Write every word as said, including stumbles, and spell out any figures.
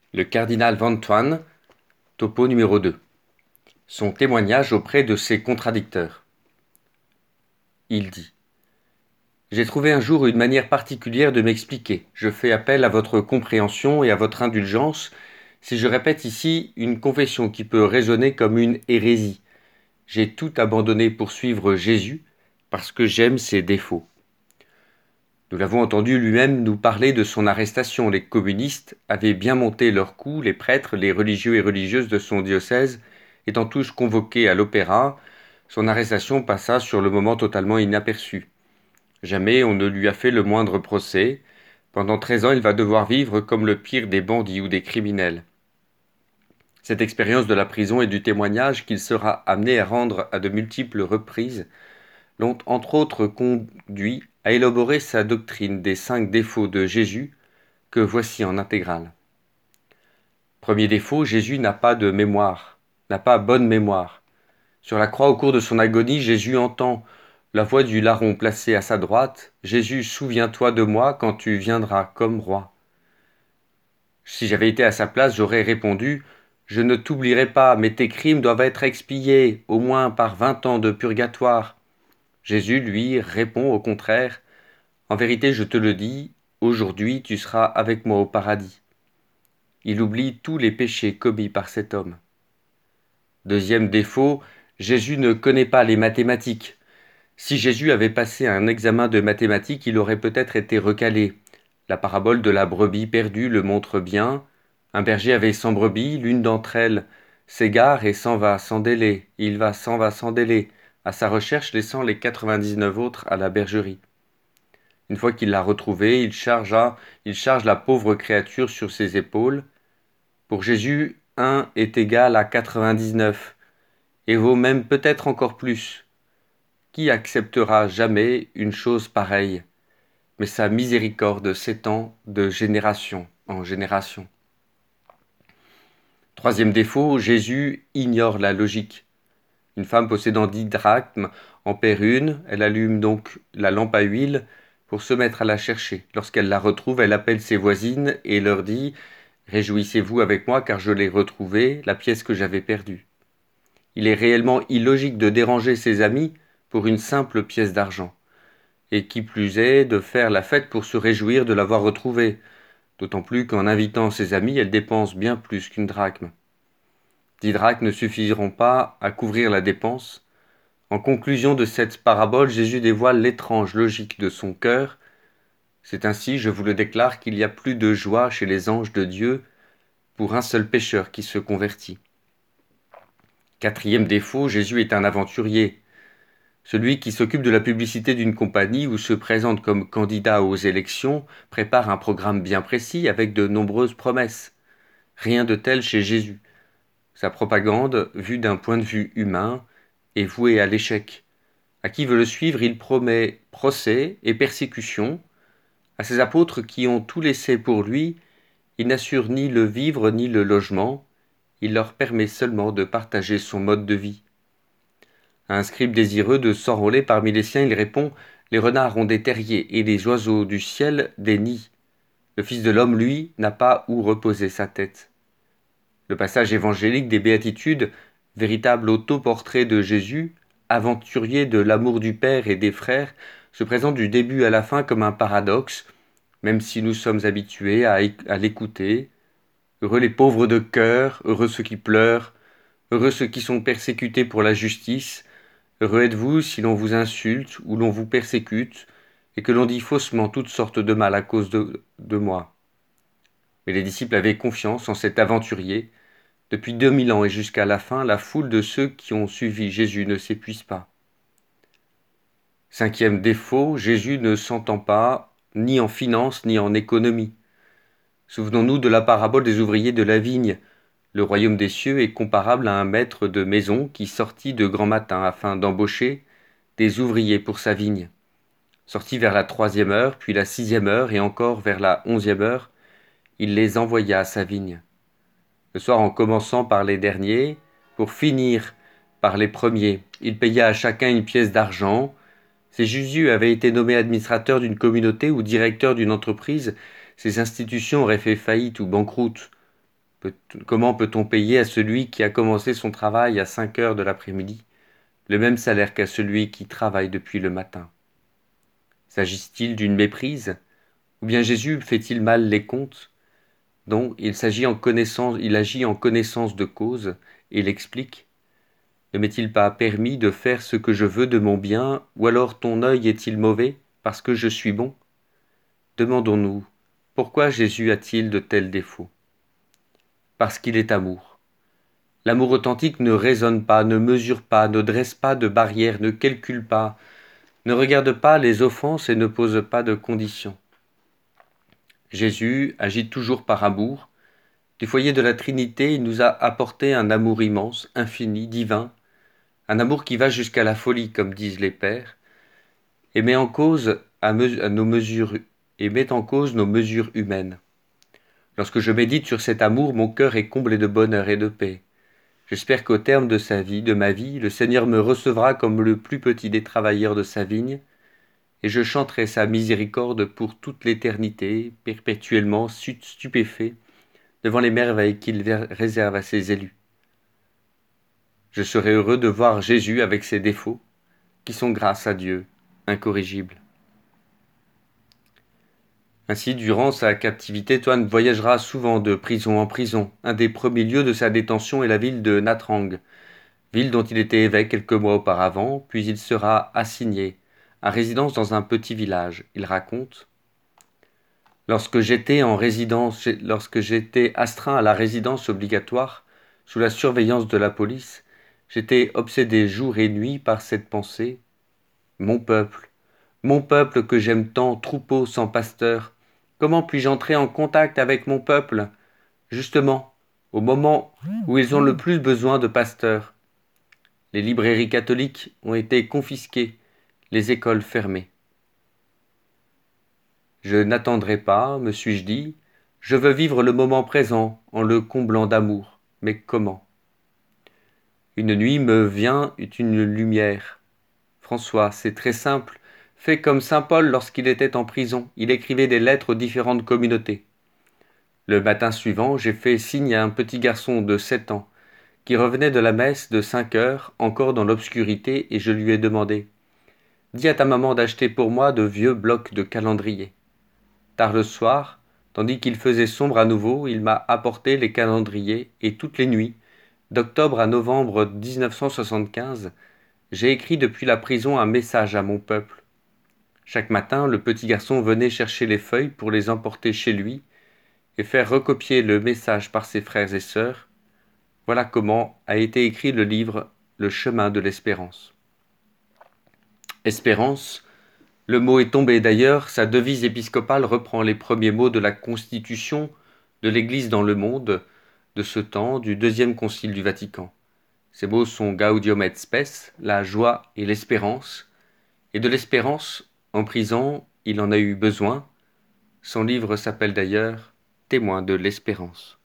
Le cardinal Van Toine, topo numéro deux. Son témoignage auprès de ses contradicteurs. Il dit : J'ai trouvé un jour une manière particulière de m'expliquer. Je fais appel à votre compréhension et à votre indulgence si je répète ici une confession qui peut résonner comme une hérésie. J'ai tout abandonné pour suivre Jésus parce que j'aime ses défauts. Nous l'avons entendu lui-même nous parler de son arrestation. Les communistes avaient bien monté leur coup, les prêtres, les religieux et religieuses de son diocèse étant tous convoqués à l'opéra. Son arrestation passa sur le moment totalement inaperçue. Jamais on ne lui a fait le moindre procès. Pendant treize ans, il va devoir vivre comme le pire des bandits ou des criminels. Cette expérience de la prison et du témoignage qu'il sera amené à rendre à de multiples reprises l'ont entre autres conduit à élaborer sa doctrine des cinq défauts de Jésus, que voici en intégrale. Premier défaut, Jésus n'a pas de mémoire, n'a pas bonne mémoire. Sur la croix, au cours de son agonie, Jésus entend la voix du larron placé à sa droite. « Jésus, souviens-toi de moi quand tu viendras comme roi. » Si j'avais été à sa place, j'aurais répondu « Je ne t'oublierai pas, mais tes crimes doivent être expiés, au moins par vingt ans de purgatoire. » Jésus, lui, répond au contraire « En vérité, je te le dis, aujourd'hui tu seras avec moi au paradis. » Il oublie tous les péchés commis par cet homme. Deuxième défaut, Jésus ne connaît pas les mathématiques. Si Jésus avait passé un examen de mathématiques, il aurait peut-être été recalé. La parabole de la brebis perdue le montre bien. Un berger avait cent brebis, l'une d'entre elles s'égare et s'en va sans délai. Il va s'en va sans délai à sa recherche, laissant les quatre-vingt-dix-neuf autres à la bergerie. Une fois qu'il l'a retrouvée, il chargea, il charge la pauvre créature sur ses épaules. Pour Jésus, un est égal à quatre-vingt-dix-neuf, et vaut même peut-être encore plus. Qui acceptera jamais une chose pareille? Mais sa miséricorde s'étend de génération en génération. Troisième défaut, Jésus ignore la logique. Une femme possédant dix drachmes en perd une, elle allume donc la lampe à huile pour se mettre à la chercher. Lorsqu'elle la retrouve, elle appelle ses voisines et leur dit « Réjouissez-vous avec moi car je l'ai retrouvée, la pièce que j'avais perdue. » Il est réellement illogique de déranger ses amis pour une simple pièce d'argent, et qui plus est de faire la fête pour se réjouir de l'avoir retrouvée, d'autant plus qu'en invitant ses amis, elle dépense bien plus qu'une drachme. Dix drachmes ne suffiront pas à couvrir la dépense. En conclusion de cette parabole, Jésus dévoile l'étrange logique de son cœur. C'est ainsi, je vous le déclare, qu'il y a plus de joie chez les anges de Dieu pour un seul pécheur qui se convertit. Quatrième défaut, Jésus est un aventurier. Celui qui s'occupe de la publicité d'une compagnie ou se présente comme candidat aux élections prépare un programme bien précis avec de nombreuses promesses. Rien de tel chez Jésus. Sa propagande, vue d'un point de vue humain, est vouée à l'échec. À qui veut le suivre, il promet procès et persécution. À ses apôtres qui ont tout laissé pour lui, il n'assure ni le vivre ni le logement. Il leur permet seulement de partager son mode de vie. À un scribe désireux de s'enrôler parmi les siens, il répond « Les renards ont des terriers et les oiseaux du ciel des nids. Le Fils de l'homme, lui, n'a pas où reposer sa tête. » Le passage évangélique des Béatitudes, véritable autoportrait de Jésus, aventurier de l'amour du Père et des frères, se présente du début à la fin comme un paradoxe, même si nous sommes habitués à, à l'écouter. Heureux les pauvres de cœur, heureux ceux qui pleurent, heureux ceux qui sont persécutés pour la justice. Heureux êtes-vous si l'on vous insulte ou l'on vous persécute, et que l'on dit faussement toutes sortes de mal à cause de, de moi. Mais les disciples avaient confiance en cet aventurier. Depuis deux mille ans et jusqu'à la fin, la foule de ceux qui ont suivi Jésus ne s'épuise pas. Cinquième défaut, Jésus ne s'entend pas ni en finance ni en économie. Souvenons-nous de la parabole des ouvriers de la vigne. Le royaume des cieux est comparable à un maître de maison qui sortit de grand matin afin d'embaucher des ouvriers pour sa vigne. Sorti vers la troisième heure, puis la sixième heure et encore vers la onzième heure, il les envoya à sa vigne. Le soir, en commençant par les derniers, pour finir par les premiers, il paya à chacun une pièce d'argent. Si Jésus avait été nommé administrateur d'une communauté ou directeur d'une entreprise, ces institutions auraient fait faillite ou banqueroute. Peut- comment peut-on payer à celui qui a commencé son travail à cinq heures de l'après-midi le même salaire qu'à celui qui travaille depuis le matin? S'agit-il d'une méprise? Ou bien Jésus fait-il mal les comptes? Non, il s'agit en connaissance, il agit en connaissance de cause, et l'explique. Ne m'est-il pas permis de faire ce que je veux de mon bien, ou alors ton œil est-il mauvais, parce que je suis bon? Demandons-nous, pourquoi Jésus a-t-il de tels défauts? Parce qu'il est amour. L'amour authentique ne raisonne pas, ne mesure pas, ne dresse pas de barrières, ne calcule pas, ne regarde pas les offenses et ne pose pas de conditions. Jésus agit toujours par amour. Du foyer de la Trinité, il nous a apporté un amour immense, infini, divin, un amour qui va jusqu'à la folie, comme disent les pères, et met en cause à mes- à nos mesures et met en cause nos mesures humaines. Lorsque je médite sur cet amour, mon cœur est comblé de bonheur et de paix. J'espère qu'au terme de sa vie, de ma vie, le Seigneur me recevra comme le plus petit des travailleurs de sa vigne, et je chanterai sa miséricorde pour toute l'éternité, perpétuellement stupéfait devant les merveilles qu'il réserve à ses élus. Je serai heureux de voir Jésus avec ses défauts, qui sont grâce à Dieu, incorrigibles. Ainsi, durant sa captivité, Toine voyagera souvent de prison en prison. Un des premiers lieux de sa détention est la ville de Natrang, ville dont il était évêque quelques mois auparavant, puis il sera assigné à résidence dans un petit village. Il raconte: Lorsque j'étais en résidence, lorsque j'étais astreint à la résidence obligatoire, sous la surveillance de la police, j'étais obsédé jour et nuit par cette pensée: Mon peuple, mon peuple que j'aime tant, troupeau sans pasteur, comment puis-je entrer en contact avec mon peuple, justement, au moment où ils ont le plus besoin de pasteurs? Les librairies catholiques ont été confisquées, les écoles fermées. Je n'attendrai pas, me suis-je dit, je veux vivre le moment présent en le comblant d'amour. Mais comment? Une nuit me vient une lumière. François, c'est très simple. Fais comme saint Paul lorsqu'il était en prison. Il écrivait des lettres aux différentes communautés. Le matin suivant, j'ai fait signe à un petit garçon de sept ans, qui revenait de la messe de cinq heures, encore dans l'obscurité, et je lui ai demandé: Dis à ta maman d'acheter pour moi de vieux blocs de calendrier. Tard le soir, tandis qu'il faisait sombre à nouveau, il m'a apporté les calendriers, et toutes les nuits, d'octobre à novembre dix-neuf cent soixante-quinze, j'ai écrit depuis la prison un message à mon peuple. Chaque matin, le petit garçon venait chercher les feuilles pour les emporter chez lui et faire recopier le message par ses frères et sœurs. Voilà comment a été écrit le livre Le chemin de l'espérance. Espérance, le mot est tombé d'ailleurs, sa devise épiscopale reprend les premiers mots de la constitution de l'Église dans le monde de ce temps du deuxième concile du Vatican. Ces mots sont Gaudium et Spes, la joie et l'espérance, et de l'espérance, en prison, il en a eu besoin. Son livre s'appelle d'ailleurs Témoin de l'espérance.